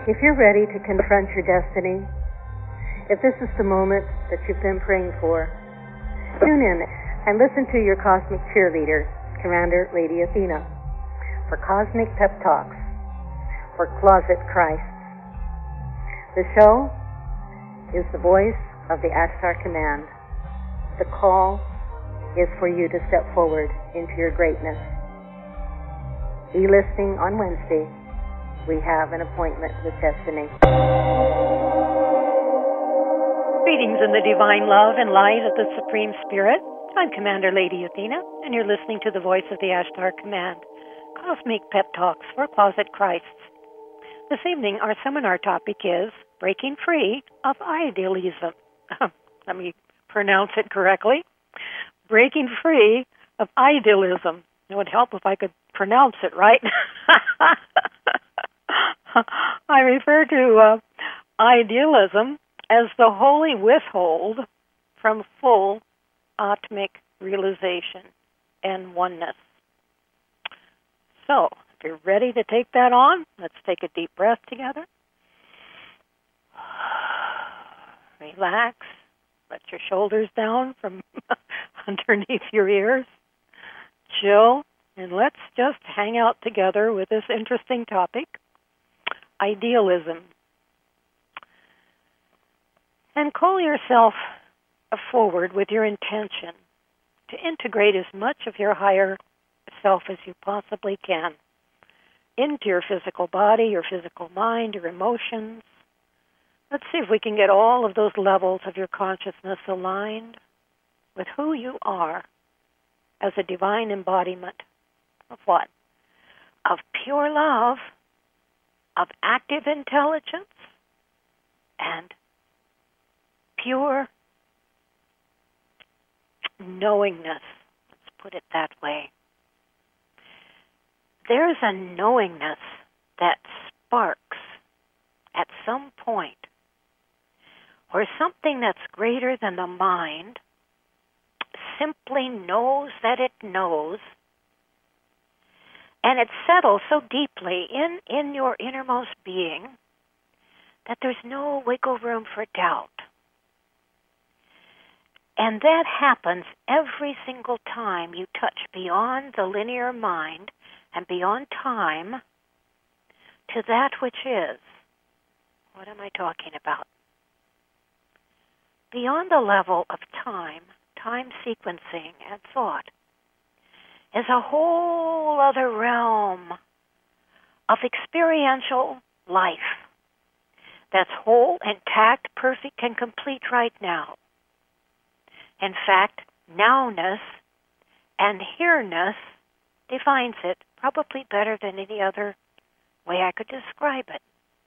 If you're ready to confront your destiny, if this is the moment that you've been praying for, tune in and listen to your cosmic cheerleader, Commander Lady Athena, for Cosmic Pep Talks for Closet Christ. The show is the voice of the Ashtar Command. The call is for you to step forward into your greatness. Be listening on Wednesday. We have an appointment with destiny. Greetings in the divine love and light of the Supreme Spirit. I'm Commander Lady Athena, and you're listening to the voice of the Ashtar Command, Cosmic Pep Talks for Closet Christs. This evening, our seminar topic is Breaking Free of Idealism. Let me pronounce it correctly. Breaking Free of Idealism. It would help if I could pronounce it right. I refer to idealism as the holy withhold from full atmic realization and oneness. So, if you're ready to take that on, let's take a deep breath together. Relax. Let your shoulders down from underneath your ears. Chill, and let's just hang out together with this interesting topic, idealism. And call yourself forward with your intention to integrate as much of your higher self as you possibly can into your physical body, your physical mind, your emotions. Let's see if we can get all of those levels of your consciousness aligned with who you are as a divine embodiment of what? Of pure love, of active intelligence, and pure knowingness. Let's put it that way. There's a knowingness that sparks at some point, or something that's greater than the mind simply knows that it knows, and it settles so deeply in your innermost being that there's no wiggle room for doubt. And that happens every single time you touch beyond the linear mind and beyond time to that which is. What am I talking about? Beyond the level of time sequencing and thought is a whole other realm of experiential life that's whole, intact, perfect, and complete right now. In fact, nowness and here-ness defines it probably better than any other way I could describe it.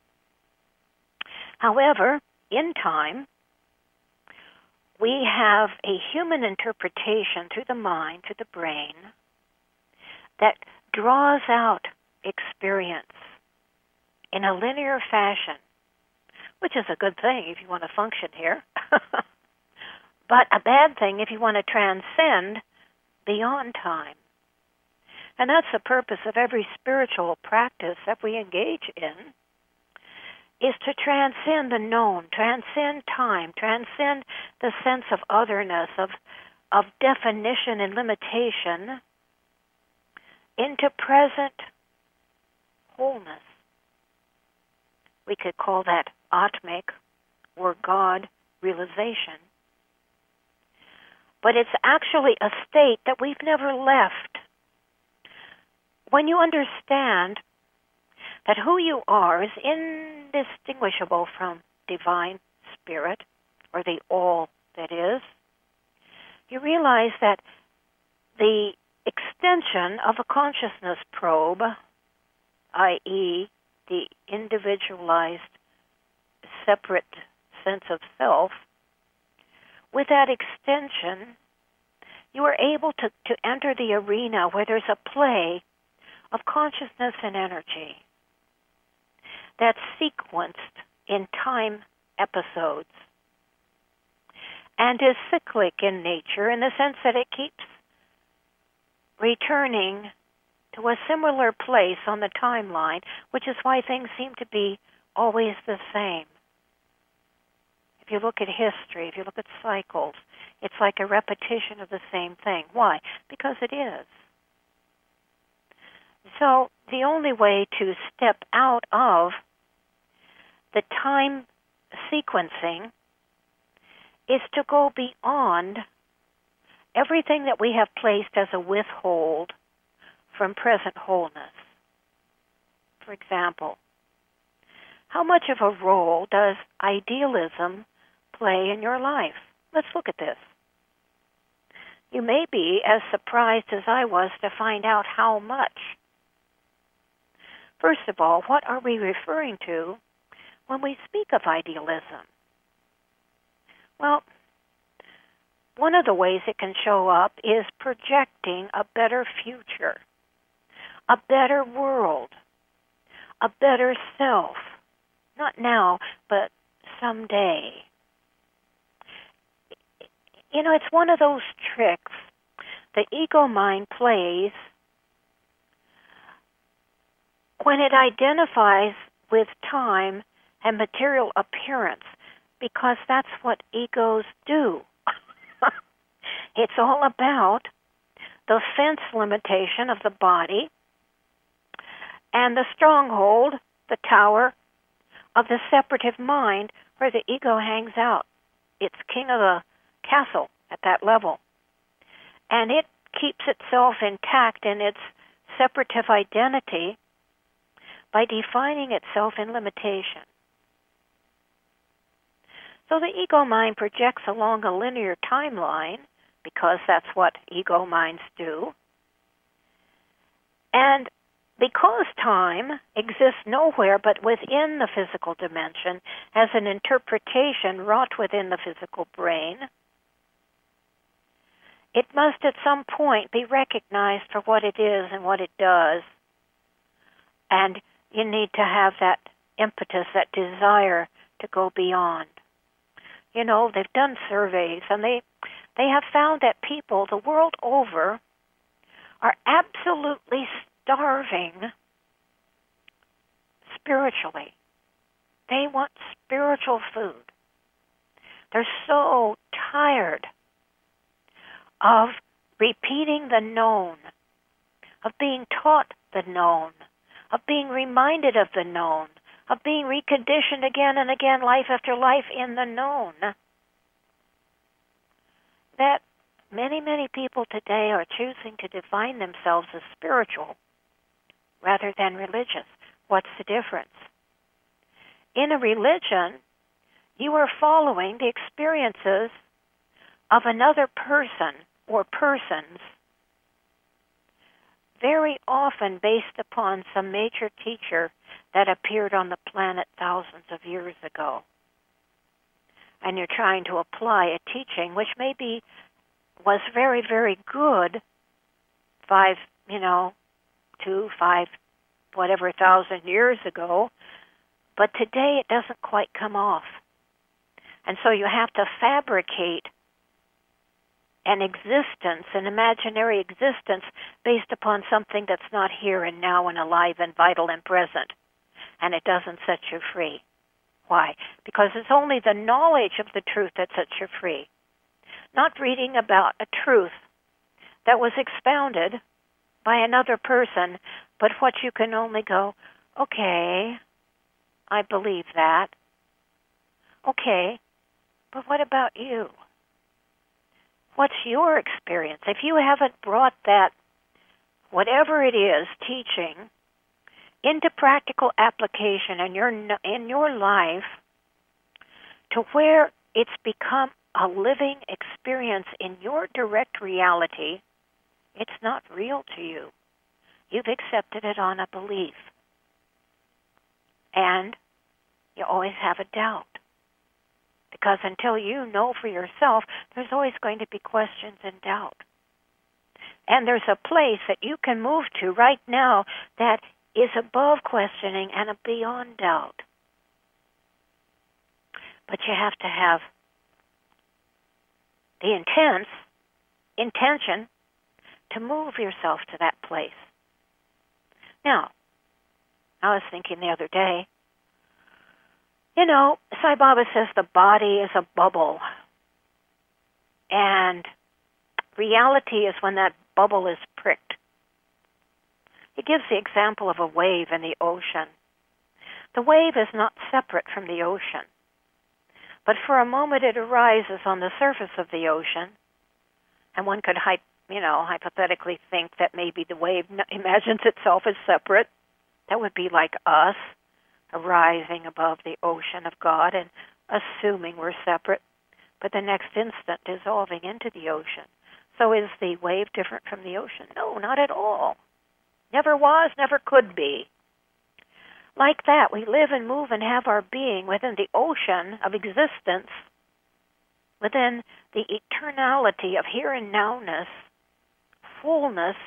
However, in time, we have a human interpretation through the mind, through the brain, that draws out experience in a linear fashion, which is a good thing if you want to function here, but a bad thing if you want to transcend beyond time. And that's the purpose of every spiritual practice that we engage in, is to transcend the known, transcend time, transcend the sense of otherness, of definition and limitation, into present wholeness. We could call that Atmic or God realization. But it's actually a state that we've never left. When you understand that who you are is indistinguishable from divine spirit, or the all that is, you realize that the extension of a consciousness probe, i.e., the individualized, separate sense of self, with that extension, you are able to enter the arena where there's a play of consciousness and energy that's sequenced in time episodes and is cyclic in nature in the sense that it keeps returning to a similar place on the timeline, which is why things seem to be always the same. If you look at history, if you look at cycles, it's like a repetition of the same thing. Why? Because it is. So the only way to step out of the time sequencing is to go beyond everything that we have placed as a withhold from present wholeness. For example, how much of a role does idealism play in your life? Let's look at this. You may be as surprised as I was to find out how much. First of all, what are we referring to when we speak of idealism? Well, one of the ways it can show up is projecting a better future, a better world, a better self. Not now, but someday. You know, it's one of those tricks the ego mind plays when it identifies with time and material appearance, because that's what egos do. It's all about the sense limitation of the body and the stronghold, the tower of the separative mind where the ego hangs out. It's king of the castle at that level. And it keeps itself intact in its separative identity by defining itself in limitation. So the ego mind projects along a linear timeline, because that's what ego minds do. And because time exists nowhere but within the physical dimension as an interpretation wrought within the physical brain, it must at some point be recognized for what it is and what it does. And you need to have that impetus, that desire to go beyond. You know, they've done surveys, and they have found that people the world over are absolutely starving spiritually. They want spiritual food. They're so tired of repeating the known, of being taught the known, of being reminded of the known, of being reconditioned again and again, life after life in the known, that many, many people today are choosing to define themselves as spiritual rather than religious. What's the difference? In a religion, you are following the experiences of another person or persons, very often based upon some major teacher that appeared on the planet thousands of years ago. And you're trying to apply a teaching which maybe was very, very good 5 whatever thousand years ago, but today it doesn't quite come off. And so you have to fabricate an existence, an imaginary existence, based upon something that's not here and now and alive and vital and present. And it doesn't set you free. Why? Because it's only the knowledge of the truth that sets you free. Not reading about a truth that was expounded by another person, but what you can only go, okay, I believe that. Okay, but what about you? What's your experience? If you haven't brought that, whatever it is, teaching, into practical application in your life to where it's become a living experience in your direct reality, it's not real to you. You've accepted it on a belief. And you always have a doubt. Because until you know for yourself, there's always going to be questions and doubt. And there's a place that you can move to right now that is above questioning and beyond doubt. But you have to have the intention to move yourself to that place. Now, I was thinking the other day, Sai Baba says the body is a bubble. And reality is when that bubble is pricked. He gives the example of a wave in the ocean. The wave is not separate from the ocean. But for a moment it arises on the surface of the ocean, and one could hypothetically think that maybe the wave imagines itself as separate. That would be like us arising above the ocean of God and assuming we're separate, but the next instant dissolving into the ocean. So is the wave different from the ocean? No, not at all. Never was, never could be. Like that, we live and move and have our being within the ocean of existence, within the eternality of here and nowness, fullness,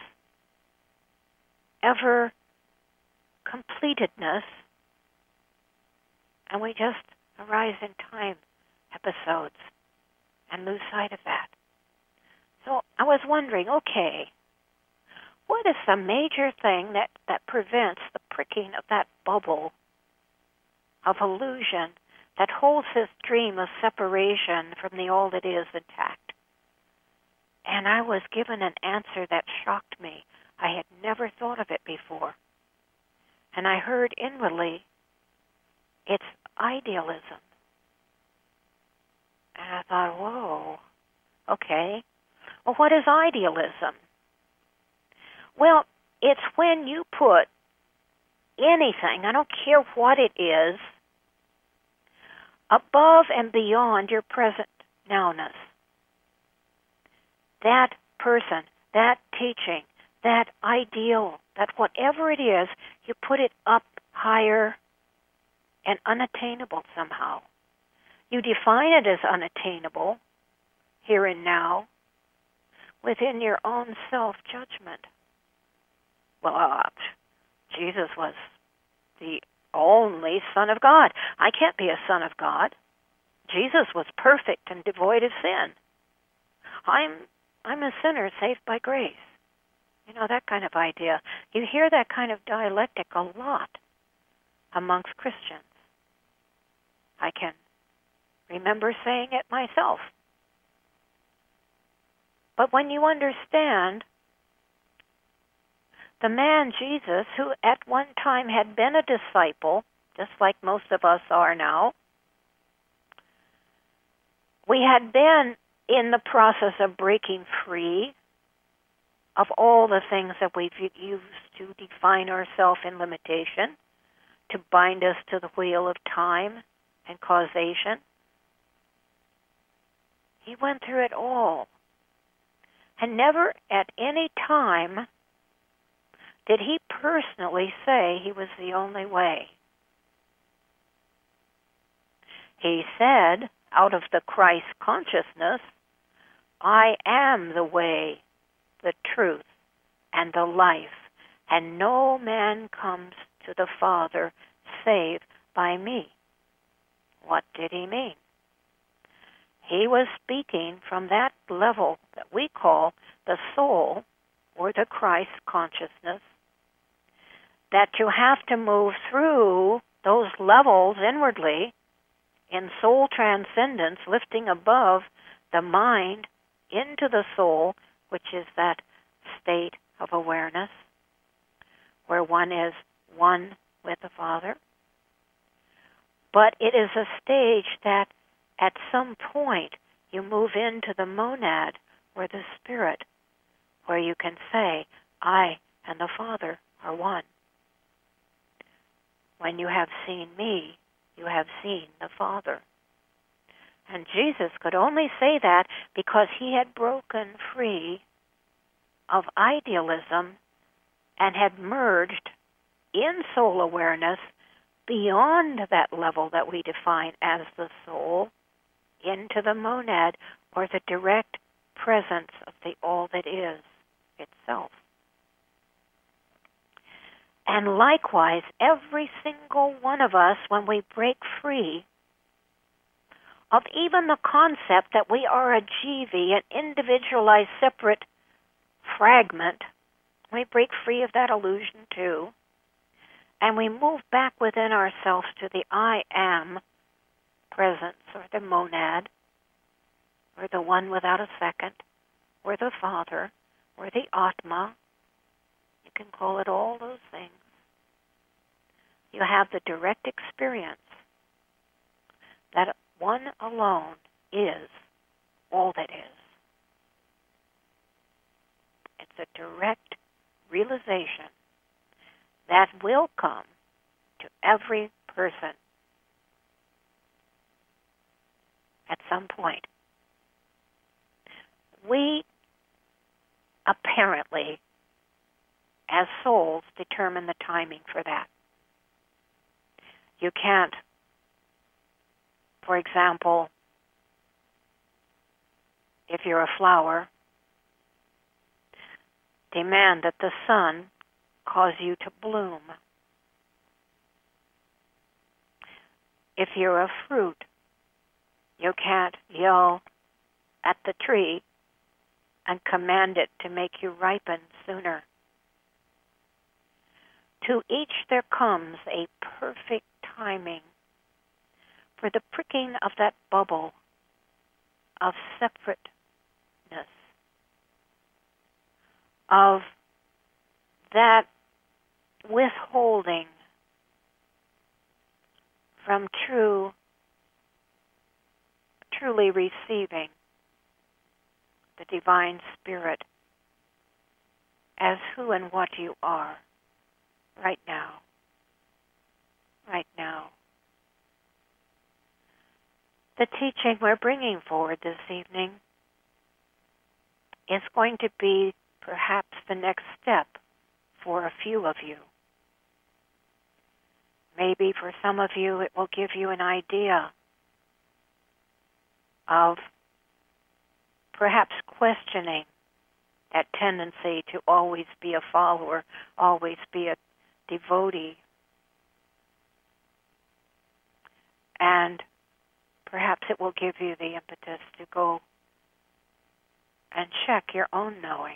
ever completedness, and we just arise in time episodes and lose sight of that. So I was wondering, okay, what is the major thing that prevents the pricking of that bubble of illusion that holds this dream of separation from the all that is intact? And I was given an answer that shocked me. I had never thought of it before. And I heard inwardly, it's idealism. And I thought, whoa, okay. Well, what is idealism? Well, it's when you put anything, I don't care what it is, above and beyond your present nowness. That person, that teaching, that ideal, that whatever it is, you put it up higher and unattainable somehow. You define it as unattainable, here and now, within your own self-judgment. Well, Jesus was the only Son of God. I can't be a son of God. Jesus was perfect and devoid of sin. I'm a sinner saved by grace. That kind of idea. You hear that kind of dialectic a lot amongst Christians. I can remember saying it myself. But when you understand the man Jesus, who at one time had been a disciple, just like most of us are now, we had been in the process of breaking free of all the things that we've used to define ourselves in limitation, to bind us to the wheel of time and causation. He went through it all. And never at any time did he personally say he was the only way. He said, out of the Christ consciousness, I am the way, the truth, and the life, and no man comes to the Father save by me. What did he mean? He was speaking from that level that we call the soul, or the Christ consciousness, that you have to move through those levels inwardly in soul transcendence, lifting above the mind into the soul, which is that state of awareness where one is one with the Father. But it is a stage that at some point you move into the monad, or the spirit, where you can say, I and the Father are one. When you have seen me, you have seen the Father. And Jesus could only say that because he had broken free of idealism and had merged in soul awareness beyond that level that we define as the soul into the monad, or the direct presence of the all that is itself. And likewise, every single one of us, when we break free of even the concept that we are a jivi, an individualized, separate fragment, we break free of that illusion too, and we move back within ourselves to the I am, presence, or the monad, or the one without a second, or the Father, or the Atma. You can call it all those things. You have the direct experience that one alone is all that is. It's a direct realization that will come to every person at some point. We apparently, as souls, determine the timing for that. You can't, for example, if you're a flower, demand that the sun cause you to bloom. If you're a fruit, you can't yell at the tree and command it to make you ripen sooner. To each there comes a perfect timing for the pricking of that bubble of separateness, of that withholding from truly receiving the Divine Spirit as who and what you are right now. Right now. The teaching we're bringing forward this evening is going to be perhaps the next step for a few of you. Maybe for some of you it will give you an idea of perhaps questioning that tendency to always be a follower, always be a devotee. And perhaps it will give you the impetus to go and check your own knowing.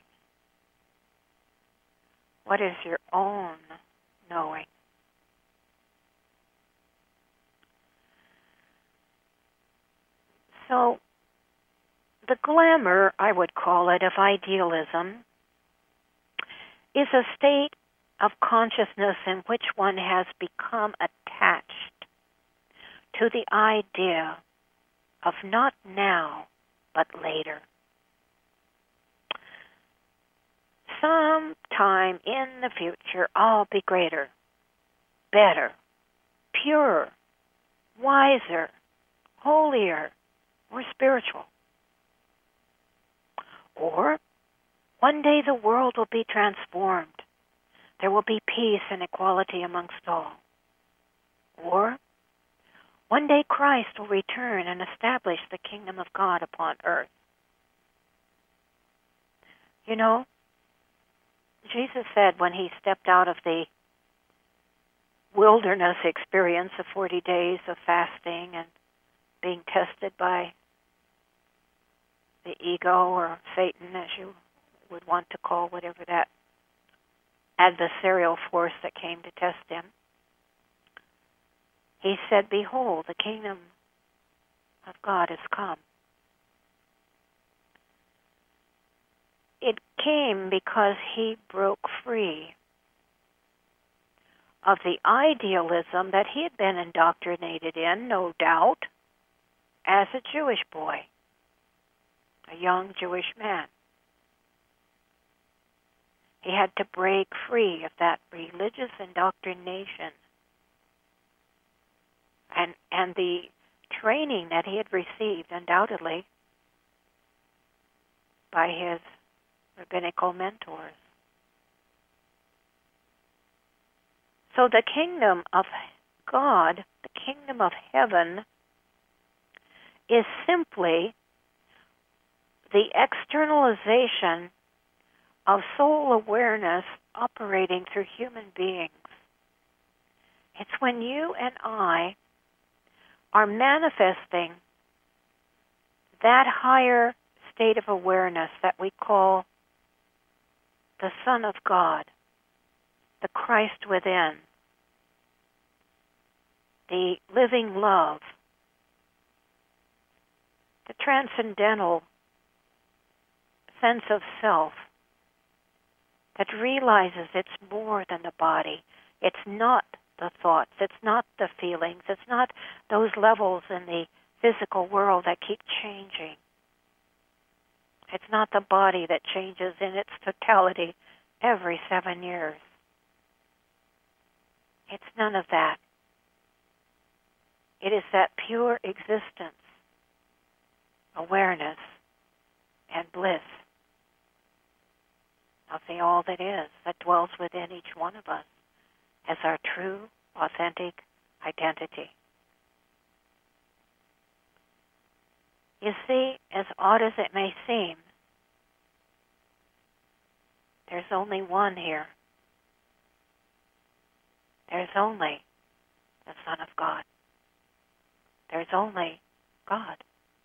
What is your own knowing? So, the glamour, I would call it, of idealism is a state of consciousness in which one has become attached to the idea of not now, but later. Sometime in the future, I'll be greater, better, purer, wiser, holier, more spiritual. Or, one day the world will be transformed. There will be peace and equality amongst all. Or, one day Christ will return and establish the kingdom of God upon earth. You know, Jesus said when he stepped out of the wilderness experience of 40 days of fasting and being tested by the ego or Satan, as you would want to call whatever that adversarial force that came to test him, he said, "Behold, the kingdom of God has come." It came because he broke free of the idealism that he had been indoctrinated in, no doubt, as a Jewish boy, a young Jewish man. He had to break free of that religious indoctrination and the training that he had received, undoubtedly, by his rabbinical mentors. So the kingdom of God, the kingdom of heaven, is simply the externalization of soul awareness operating through human beings. It's when you and I are manifesting that higher state of awareness that we call the Son of God, the Christ within, the living love the transcendental sense of self that realizes it's more than the body. It's not the thoughts. It's not the feelings. It's not those levels in the physical world that keep changing. It's not the body that changes in its totality every 7 years. It's none of that. It is that pure existence, awareness, and bliss of the all that is, that dwells within each one of us as our true, authentic identity. You see, as odd as it may seem, there's only one here. There's only the Son of God. There's only God.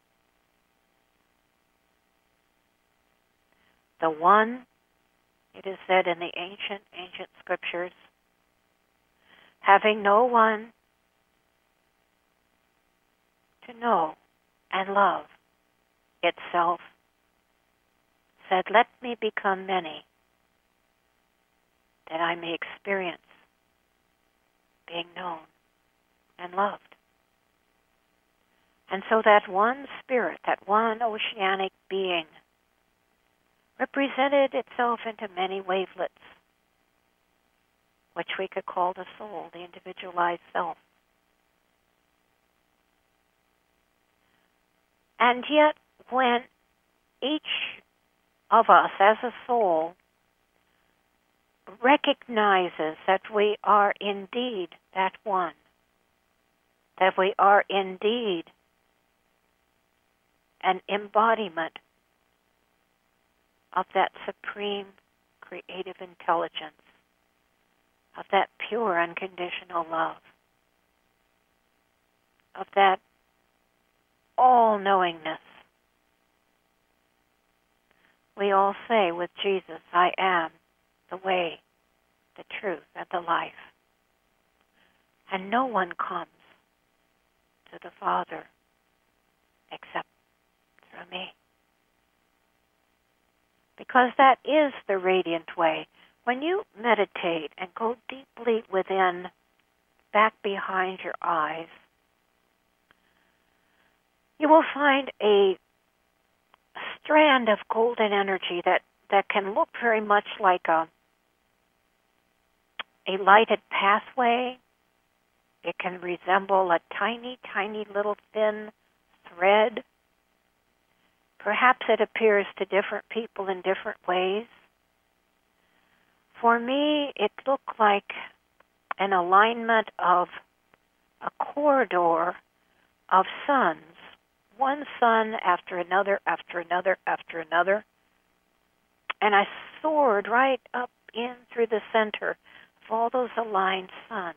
The one, it is said in the ancient scriptures, having no one to know and love itself, said, let me become many, that I may experience being known and loved. And so that one spirit, that one oceanic being, represented itself into many wavelets, which we could call the soul, the individualized self. And yet, when each of us as a soul recognizes that we are indeed that one, that we are indeed an embodiment of that supreme creative intelligence, of that pure unconditional love, of that all-knowingness. We all say with Jesus, I am the way, the truth, and the life. And no one comes to the Father except through me. Because that is the radiant way. When you meditate and go deeply within, back behind your eyes, you will find a strand of golden energy that can look very much like a lighted pathway. It can resemble a tiny, tiny little thin thread. Perhaps it appears to different people in different ways. For me, it looked like an alignment of a corridor of suns, one sun after another, after another, after another. And I soared right up in through the center of all those aligned suns.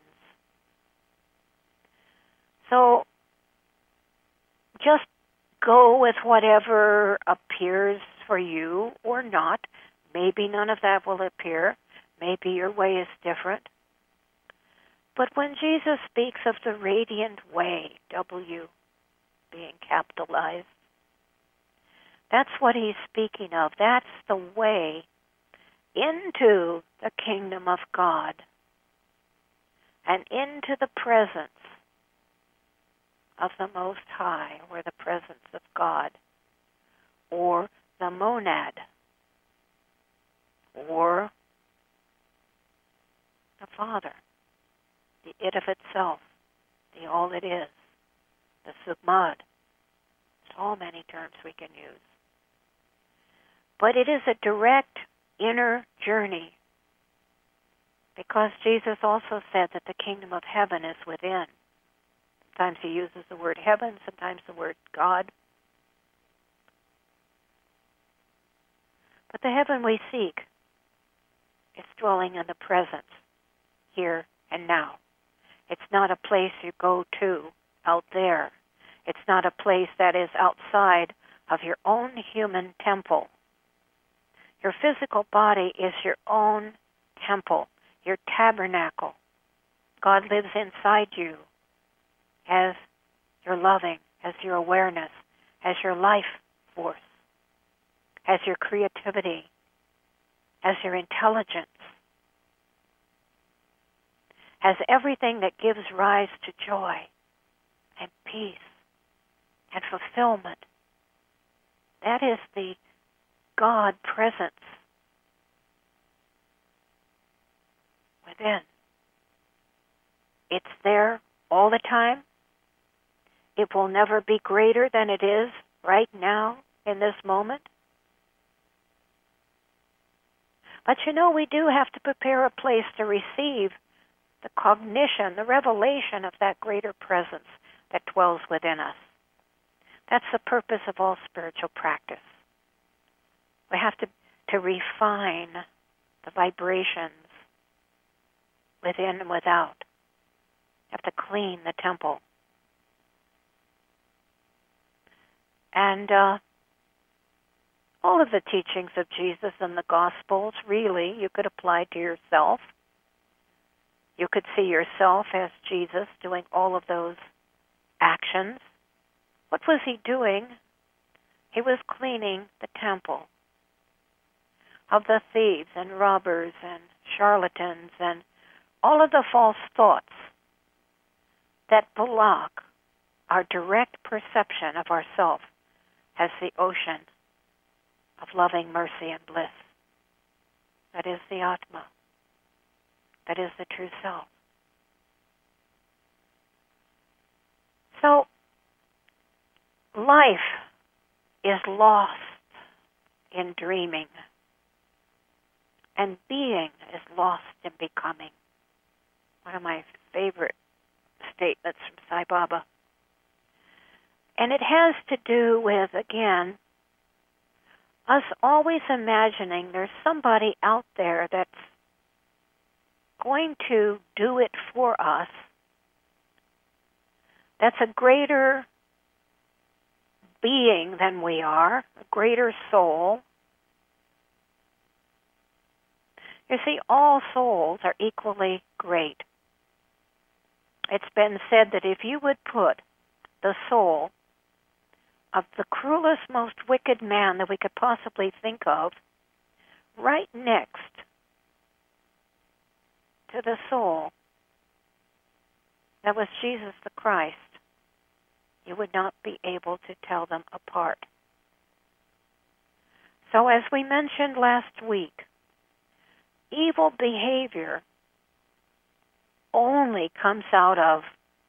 So just go with whatever appears for you or not. Maybe none of that will appear. Maybe your way is different. But when Jesus speaks of the radiant way, W being capitalized, that's what he's speaking of. That's the way into the kingdom of God and into the presence of the Most High, or the presence of God, or the monad, or the Father, the it of itself, the all it is, the sugmad. So many terms we can use. But it is a direct inner journey, because Jesus also said that the kingdom of heaven is within. Sometimes he uses the word heaven, sometimes the word God. But the heaven we seek is dwelling in the present, here and now. It's not a place you go to out there. It's not a place that is outside of your own human temple. Your physical body is your own temple, your tabernacle. God lives inside you as your loving, as your awareness, has your life force, has your creativity, has your intelligence, has everything that gives rise to joy and peace and fulfillment. That is the God presence within. It's there all the time. It will never be greater than it is right now in this moment. But we do have to prepare a place to receive the cognition, the revelation of that greater presence that dwells within us. That's the purpose of all spiritual practice. We have to refine the vibrations within and without. We have to clean the temple. And all of the teachings of Jesus and the Gospels, really, you could apply to yourself. You could see yourself as Jesus doing all of those actions. What was he doing? He was cleaning the temple of the thieves and robbers and charlatans and all of the false thoughts that block our direct perception of ourself as the ocean of loving mercy and bliss. That is the Atma. That is the true self. So, life is lost in dreaming, and being is lost in becoming. One of my favorite statements from Sai Baba. And it has to do with, again, us always imagining there's somebody out there that's going to do it for us, that's a greater being than we are, a greater soul. You see, all souls are equally great. It's been said that if you would put the soul of the cruelest, most wicked man that we could possibly think of right next to the soul that was Jesus the Christ, you would not be able to tell them apart. So as we mentioned last week, evil behavior only comes out of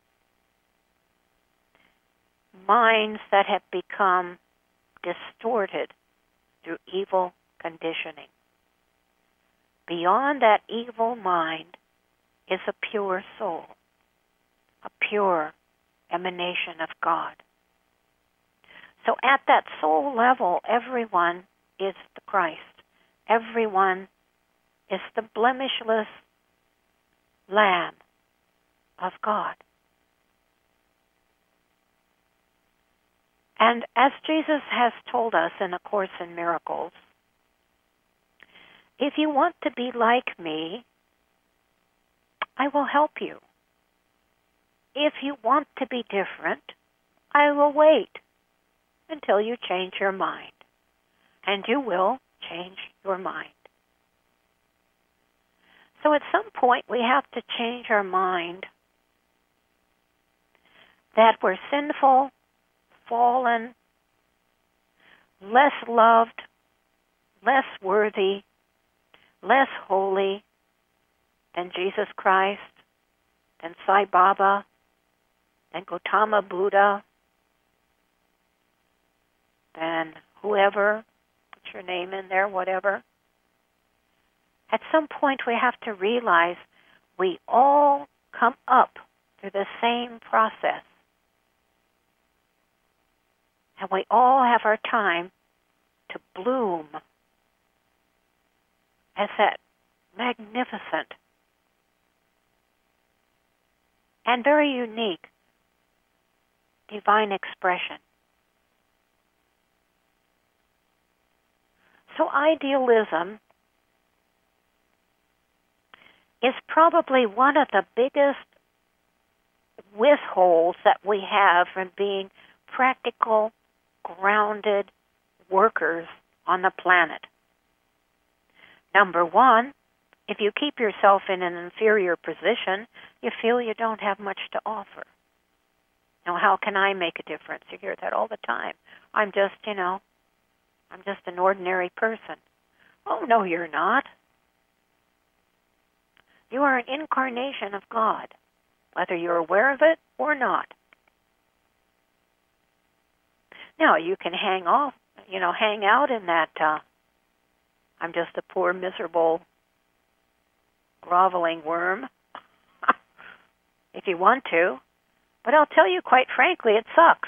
minds that have become distorted through evil conditioning. Beyond that evil mind is a pure soul, a pure emanation of God. So at that soul level, everyone is the Christ. Everyone is the blemishless Lamb of God. And as Jesus has told us in A Course in Miracles, if you want to be like me, I will help you. If you want to be different, I will wait until you change your mind. And you will change your mind. So at some point we have to change our mind that we're sinful, fallen, less loved, less worthy, less holy than Jesus Christ, than Sai Baba, than Gautama Buddha, than whoever, put your name in there, whatever. At some point we have to realize we all come up through the same process. And we all have our time to bloom as that magnificent and very unique divine expression. So idealism is probably one of the biggest withholds that we have from being practical grounded workers on the planet. Number one, if you keep yourself in an inferior position, you feel you don't have much to offer. Now, how can I make a difference? You hear that all the time. I'm just an ordinary person. Oh, no, you're not. You are an incarnation of God, whether you're aware of it or not. Now, you can hang out in that, I'm just a poor, miserable, groveling worm, if you want to. But I'll tell you, quite frankly, it sucks.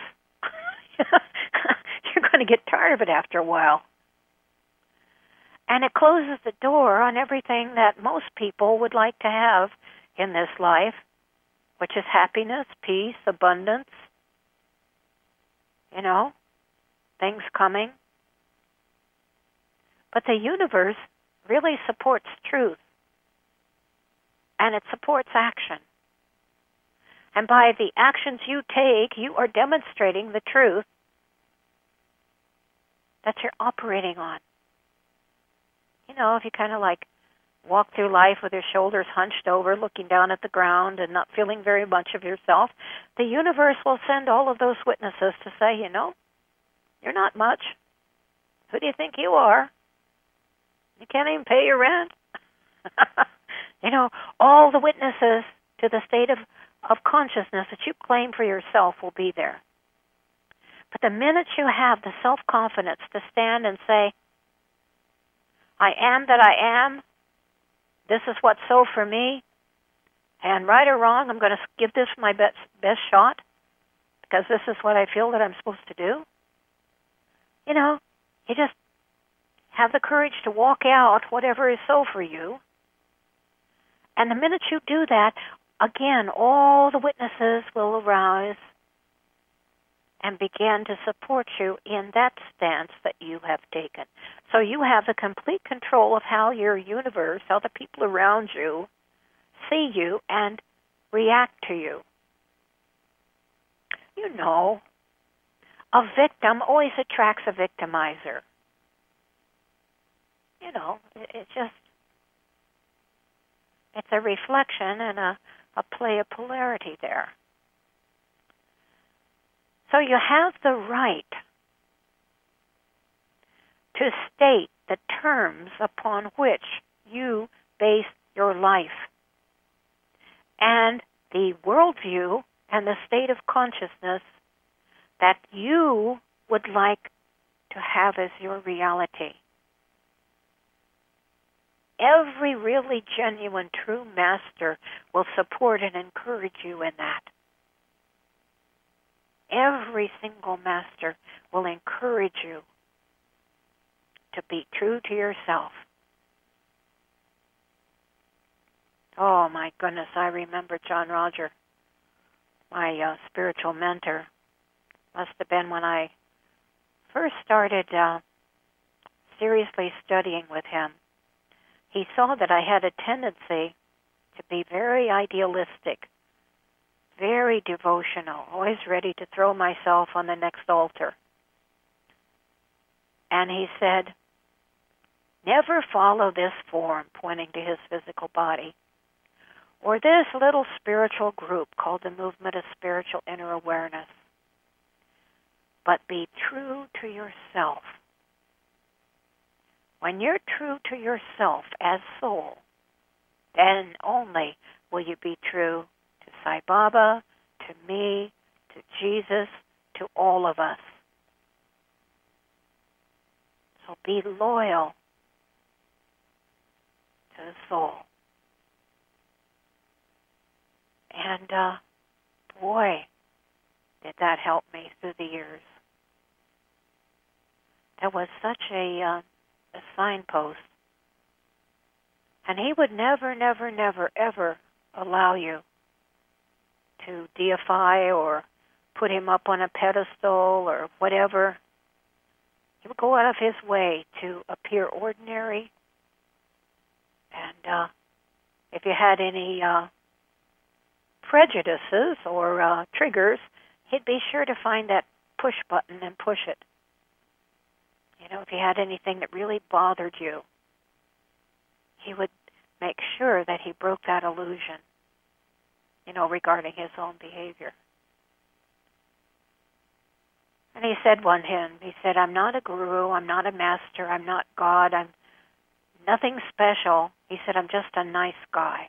You're going to get tired of it after a while. And it closes the door on everything that most people would like to have in this life, which is happiness, peace, abundance, things coming. But the universe really supports truth, and it supports action. And by the actions you take, you are demonstrating the truth that you're operating on. If you kind of walk through life with your shoulders hunched over, looking down at the ground and not feeling very much of yourself, the universe will send all of those witnesses to say, you're not much. Who do you think you are? You can't even pay your rent. All the witnesses to the state of consciousness that you claim for yourself will be there. But the minute you have the self-confidence to stand and say, I am that I am, this is what's so for me, and right or wrong, I'm going to give this my best shot, because this is what I feel that I'm supposed to do. You just have the courage to walk out whatever is so for you. And the minute you do that, again, all the witnesses will arise and begin to support you in that stance that you have taken. So you have the complete control of how your universe, how the people around you see you and react to you. A victim always attracts a victimizer. It's a reflection and a play of polarity there. So you have the right to state the terms upon which you base your life and the worldview and the state of consciousness that you would like to have as your reality. Every really genuine, true master will support and encourage you in that. Every single master will encourage you to be true to yourself. Oh, my goodness, I remember John Roger, my spiritual mentor. Must have been when I first started seriously studying with him. He saw that I had a tendency to be very idealistic, very devotional, always ready to throw myself on the next altar. And he said, never follow this form, pointing to his physical body, or this little spiritual group called the Movement of Spiritual Inner Awareness, but be true to yourself. When you're true to yourself as soul, then only will you be true to Sai Baba, to me, to Jesus, to all of us. So be loyal to the soul. And boy, did that help me through the years. That was such a signpost. And he would never, never, never, ever allow you to deify or put him up on a pedestal or whatever. He would go out of his way to appear ordinary. And if you had any prejudices or triggers, he'd be sure to find that push button and push it. If he had anything that really bothered you, he would make sure that he broke that illusion, regarding his own behavior. And he said one hymn, he said, I'm not a guru, I'm not a master, I'm not God, I'm nothing special. He said, I'm just a nice guy.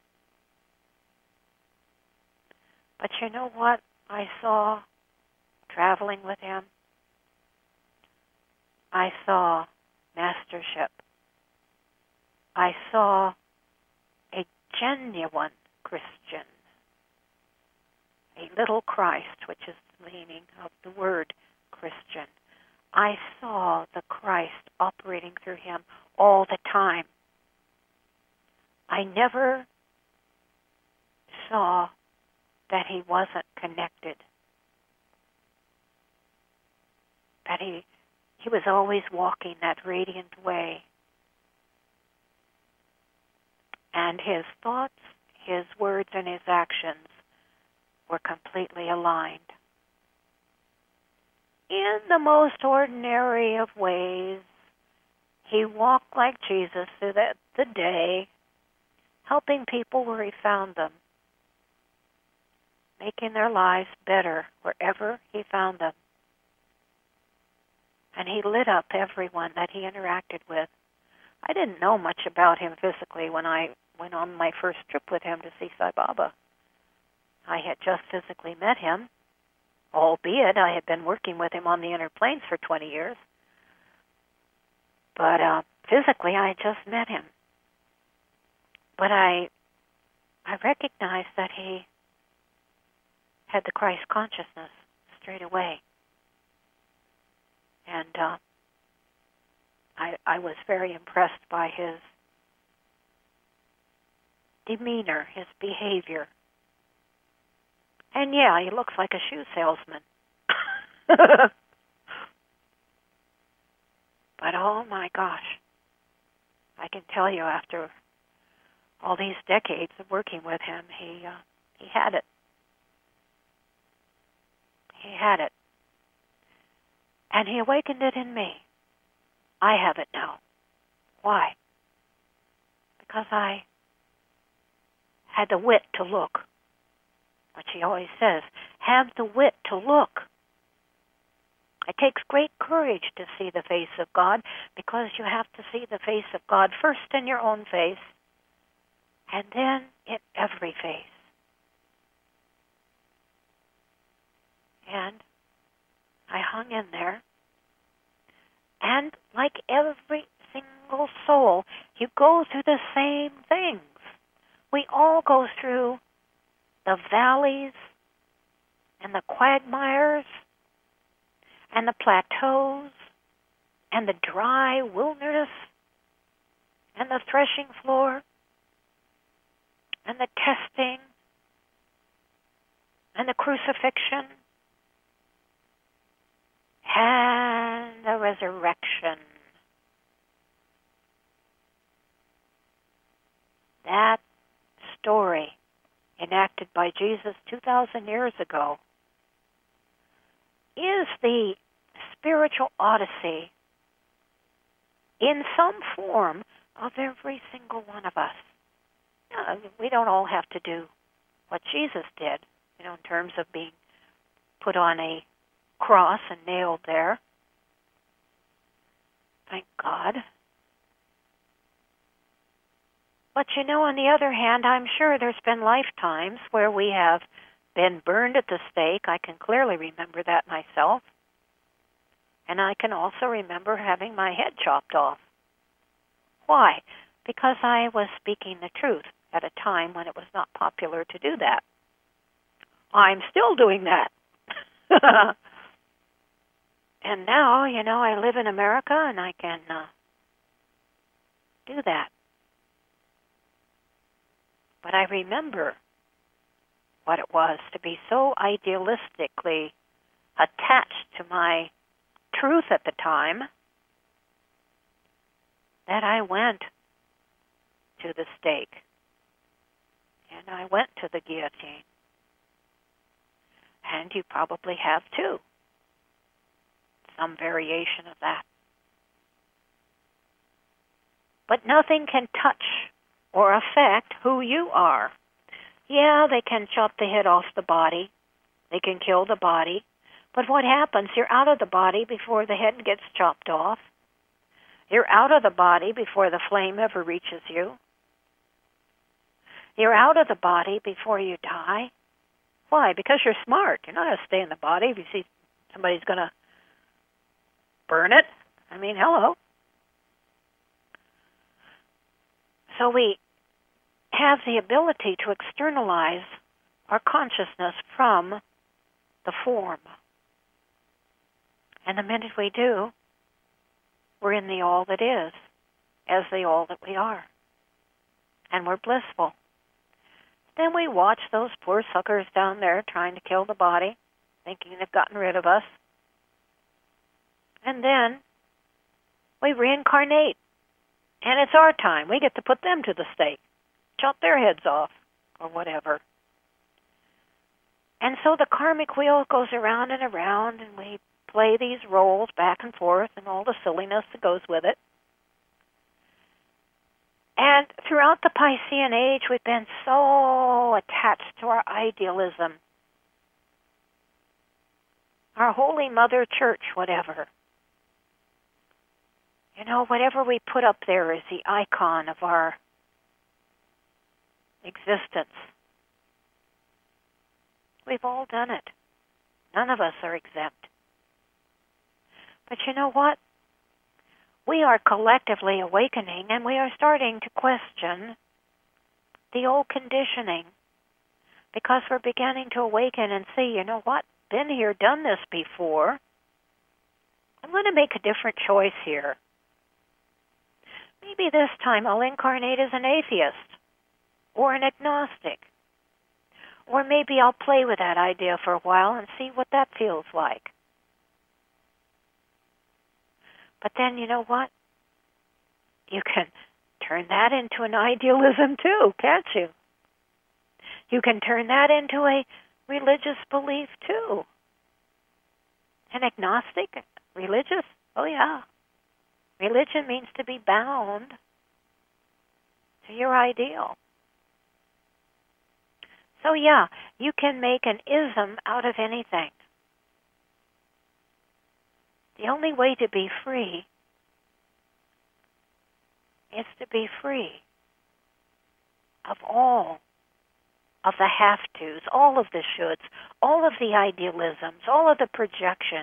But you know what I saw traveling with him? I saw mastership. I saw a genuine Christian, a little Christ, which is the meaning of the word Christian. I saw the Christ operating through him all the time. I never saw that he wasn't connected, that he was always walking that radiant way. And his thoughts, his words, and his actions were completely aligned. In the most ordinary of ways, he walked like Jesus through the day, helping people where he found them, making their lives better wherever he found them. And he lit up everyone that he interacted with. I didn't know much about him physically when I went on my first trip with him to see Sai Baba. I had just physically met him, albeit I had been working with him on the inner planes for 20 years. But physically, I had just met him. But I recognized that he had the Christ consciousness straight away. And I was very impressed by his demeanor, his behavior. And yeah, he looks like a shoe salesman. But oh my gosh, I can tell you after all these decades of working with him, he had it. He had it. And he awakened it in me. I have it now. Why? Because I had the wit to look. Which he always says, have the wit to look. It takes great courage to see the face of God, because you have to see the face of God first in your own face, and then in every face. And I hung in there. And like every single soul, you go through the same things. We all go through the valleys and the quagmires and the plateaus and the dry wilderness and the threshing floor and the testing and the crucifixion and the resurrection. That story enacted by Jesus 2,000 years ago is the spiritual odyssey in some form of every single one of us. We don't all have to do what Jesus did, in terms of being put on a cross and nailed there. Thank God. But on the other hand, I'm sure there's been lifetimes where we have been burned at the stake. I can clearly remember that myself. And I can also remember having my head chopped off. Why? Because I was speaking the truth at a time when it was not popular to do that. I'm still doing that. And now, I live in America and I can do that. But I remember what it was to be so idealistically attached to my truth at the time that I went to the stake and I went to the guillotine. And you probably have too. some variation of that. But nothing can touch or affect who you are. Yeah, they can chop the head off the body. They can kill the body. But what happens? You're out of the body before the head gets chopped off. You're out of the body before the flame ever reaches you. You're out of the body before you die. Why? Because you're smart. You're not going to stay in the body if you see somebody's going to burn it. I mean, hello. So we have the ability to externalize our consciousness from the form. And the minute we do, we're in the all that is, as the all that we are. And we're blissful. Then we watch those poor suckers down there trying to kill the body, thinking they've gotten rid of us. And then we reincarnate. And it's our time. We get to put them to the stake, chop their heads off, or whatever. And so the karmic wheel goes around and around, and we play these roles back and forth and all the silliness that goes with it. And throughout the Piscean age, we've been so attached to our idealism, our Holy Mother Church, whatever. You know, whatever we put up there is the icon of our existence. We've all done it. None of us are exempt. But you know what? We are collectively awakening, and we are starting to question the old conditioning, because we're beginning to awaken and see, you know what? Been here, done this before. I'm going to make a different choice here. Maybe this time I'll incarnate as an atheist or an agnostic. Or maybe I'll play with that idea for a while and see what that feels like. But then, you know what? You can turn that into an idealism too, can't you? You can turn that into a religious belief too. An agnostic? Religious? Oh yeah. Religion means to be bound to your ideal. So yeah, you can make an ism out of anything. The only way to be free is to be free of all of the have-tos, all of the shoulds, all of the idealisms, all of the projections,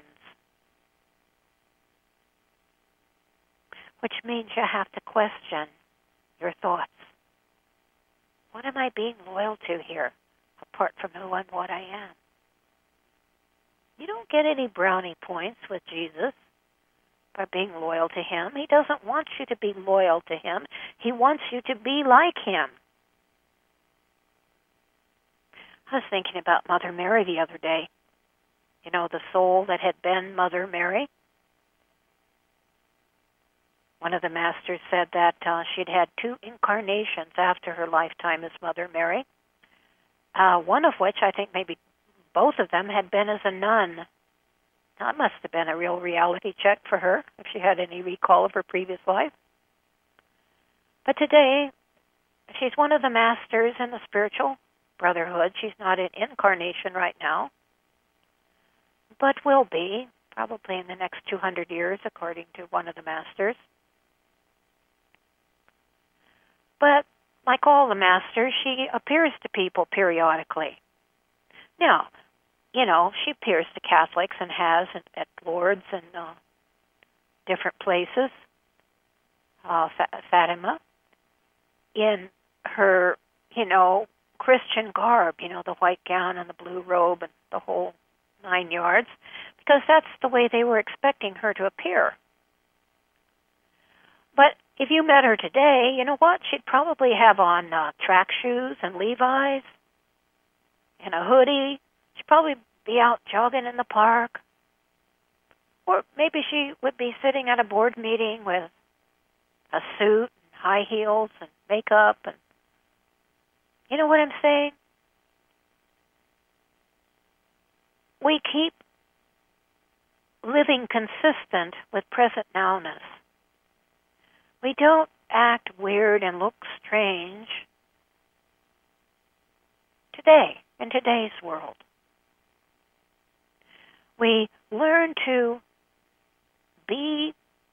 which means you have to question your thoughts. What am I being loyal to here, apart from who and what I am? You don't get any brownie points with Jesus by being loyal to him. He doesn't want you to be loyal to him. He wants you to be like him. I was thinking about Mother Mary the other day. You know, the soul that had been Mother Mary. One of the masters said that she'd had 2 incarnations after her lifetime as Mother Mary. One of which, I think maybe both of them, had been as a nun. That must have been a real reality check for her, if she had any recall of her previous life. But today, she's one of the masters in the spiritual brotherhood. She's not in incarnation right now, but will be, probably in the next 200 years, according to one of the masters. But like all the masters, she appears to people periodically. Now, you know, she appears to Catholics and has at Lourdes and different places, Fatima, in her, you know, Christian garb, you know, the white gown and the blue robe and the whole 9 yards, because that's the way they were expecting her to appear. But if you met her today, you know what? She'd probably have on track shoes and Levi's and a hoodie. She'd probably be out jogging in the park. Or maybe she would be sitting at a board meeting with a suit and high heels and makeup. And you know what I'm saying? We keep living consistent with present nowness. We don't act weird and look strange today, in today's world. We learn to be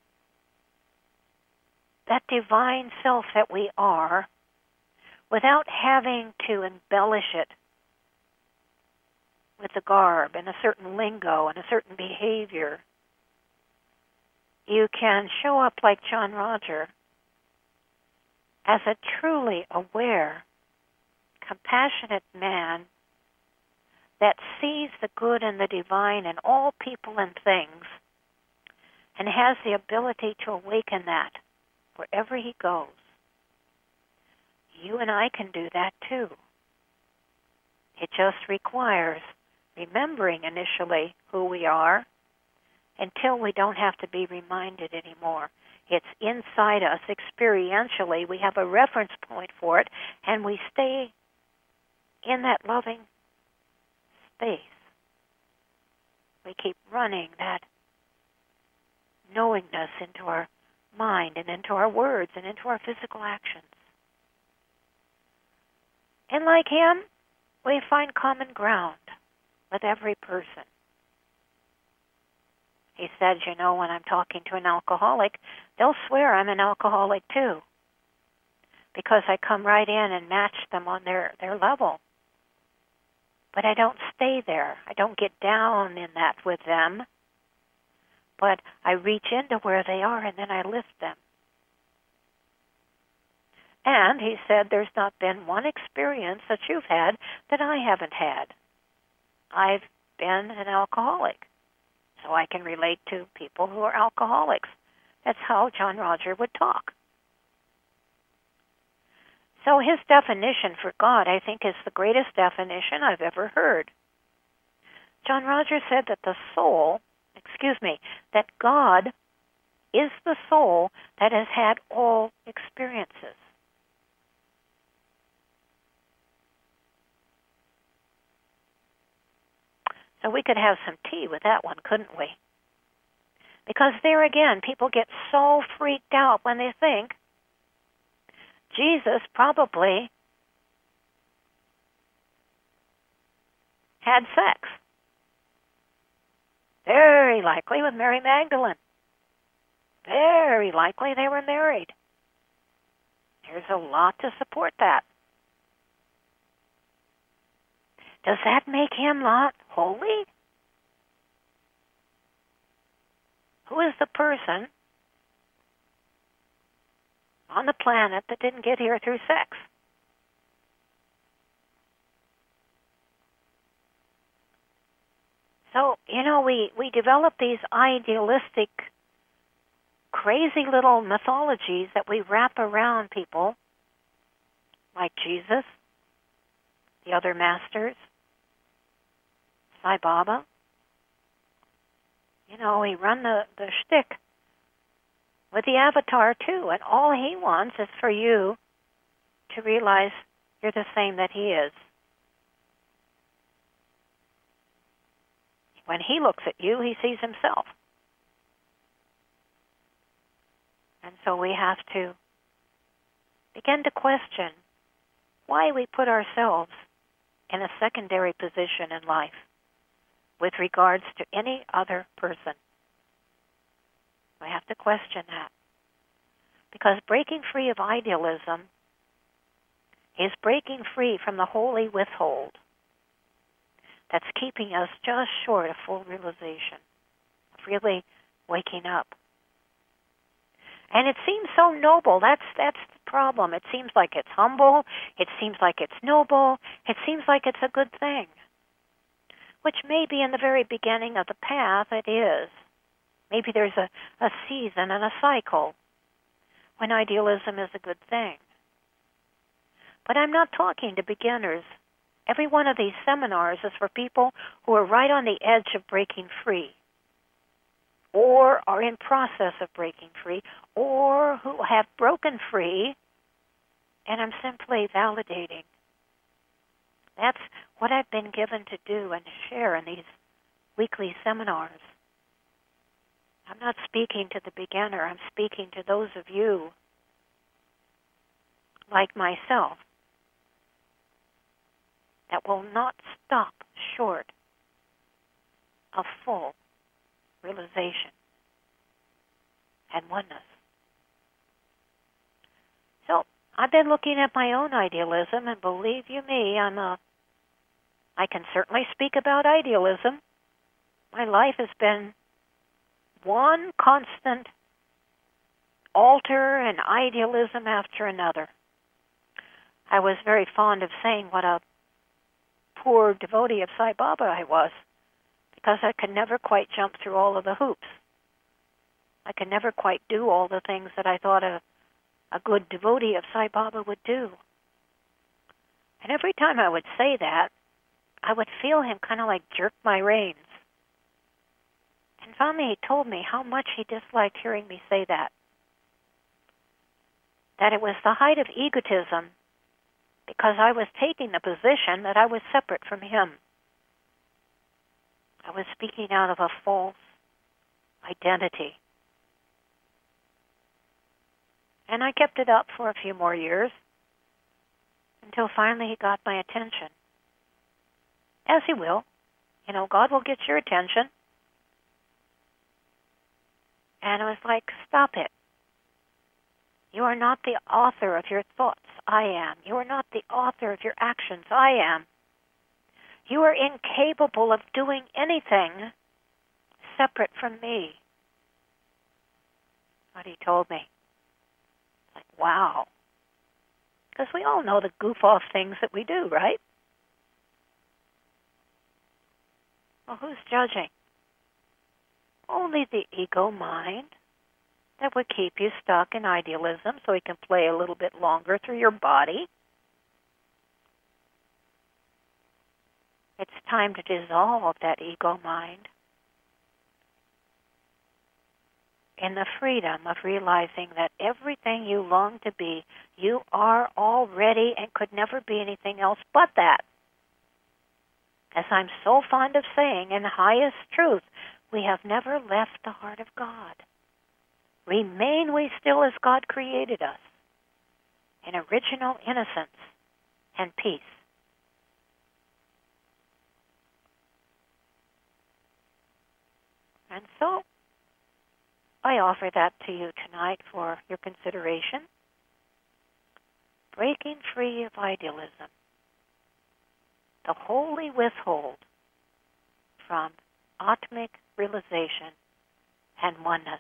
that divine self that we are without having to embellish it with a garb and a certain lingo and a certain behavior. You can show up like John Roger as a truly aware, compassionate man that sees the good and the divine in all people and things and has the ability to awaken that wherever he goes. You and I can do that too. It just requires remembering initially who we are until we don't have to be reminded anymore. It's inside us experientially. We have a reference point for it, and we stay in that loving space. We keep running that knowingness into our mind and into our words and into our physical actions. And like him, we find common ground with every person. He said, you know, when I'm talking to an alcoholic, they'll swear I'm an alcoholic too, because I come right in and match them on their level. But I don't stay there. I don't get down in that with them, but I reach into where they are and then I lift them. And he said, there's not been one experience that you've had that I haven't had. I've been an alcoholic, so I can relate to people who are alcoholics. That's how John Roger would talk. So his definition for God, I think, is the greatest definition I've ever heard. John Roger said that that God is the soul that has had all experiences. So we could have some tea with that one, couldn't we? Because there again, people get so freaked out when they think Jesus probably had sex. Very likely with Mary Magdalene. Very likely they were married. There's a lot to support that. Does that make him not holy? Who is the person on the planet that didn't get here through sex? So, we develop these idealistic, crazy little mythologies that we wrap around people, like Jesus, the other masters, Sai Baba. We run the shtick with the avatar too, and all he wants is for you to realize you're the same that he is. When he looks at you, he sees himself. And so we have to begin to question why we put ourselves in a secondary position in life with regards to any other person. We have to question that. Because breaking free of idealism is breaking free from the holy withhold that's keeping us just short of full realization, of really waking up. And it seems so noble. That's the problem. It seems like it's humble. It seems like it's noble. It seems like it's a good thing, which maybe in the very beginning of the path it is. Maybe there's a season and a cycle when idealism is a good thing. But I'm not talking to beginners. Every one of these seminars is for people who are right on the edge of breaking free, or are in process of breaking free, or who have broken free, and I'm simply validating. That's what I've been given to do and to share in these weekly seminars. I'm not speaking to the beginner. I'm speaking to those of you, like myself, that will not stop short of full realization and oneness. So I've been looking at my own idealism, and believe you me, I can certainly speak about idealism. My life has been one constant altar and idealism after another. I was very fond of saying what a poor devotee of Sai Baba I was, because I could never quite jump through all of the hoops. I could never quite do all the things that I thought a good devotee of Sai Baba would do. And every time I would say that, I would feel him kind of like jerk my reins. And finally he told me how much he disliked hearing me say that. That it was the height of egotism because I was taking the position that I was separate from him. I was speaking out of a false identity. And I kept it up for a few more years until finally he got my attention. As he will. You know, God will get your attention. And I was like, stop it. You are not the author of your thoughts. I am. You are not the author of your actions. I am. You are incapable of doing anything separate from me. What he told me. Like, wow. Because we all know the goof-off things that we do, right? Well, who's judging? Only the ego mind that would keep you stuck in idealism so it can play a little bit longer through your body. It's time to dissolve that ego mind in the freedom of realizing that everything you long to be, you are already and could never be anything else but that. As I'm so fond of saying, in the highest truth, we have never left the heart of God. Remain we still as God created us, in original innocence and peace. And so, I offer that to you tonight for your consideration. Breaking free of idealism. The holy withhold from Atmic realization and oneness.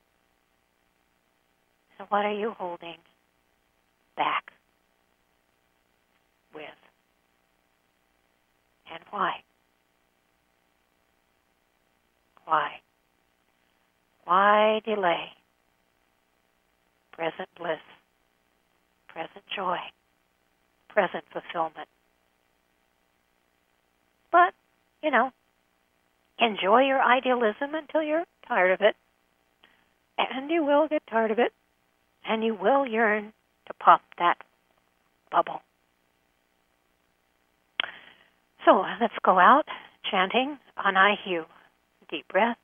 So what are you holding back with? And why? Why? Why delay present bliss, present joy, present fulfillment? But, you know, enjoy your idealism until you're tired of it. And you will get tired of it. And you will yearn to pop that bubble. So let's go out chanting Anaihu. Deep breath.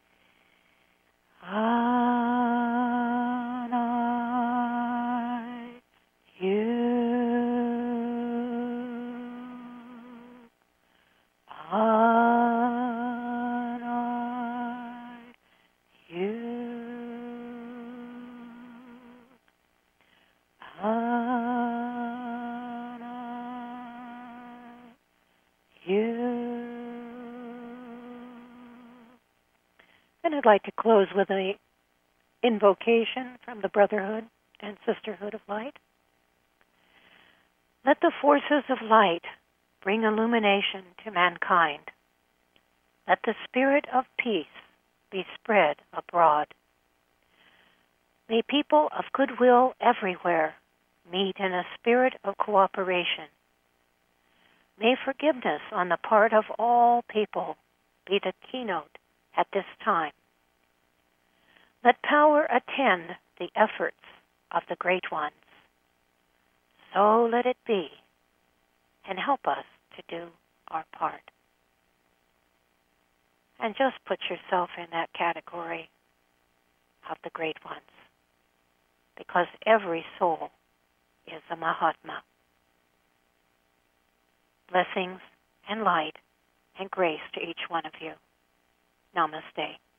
And I'd like to close with an invocation from the Brotherhood and Sisterhood of Light. Let the forces of light bring illumination to mankind. Let the spirit of peace be spread abroad. May people of goodwill everywhere meet in a spirit of cooperation. May forgiveness on the part of all people be the keynote at this time. Let power attend the efforts of the great ones. So let it be, and help us to do our part. And just put yourself in that category of the great ones, because every soul is a Mahatma. Blessings and light and grace to each one of you. Namaste.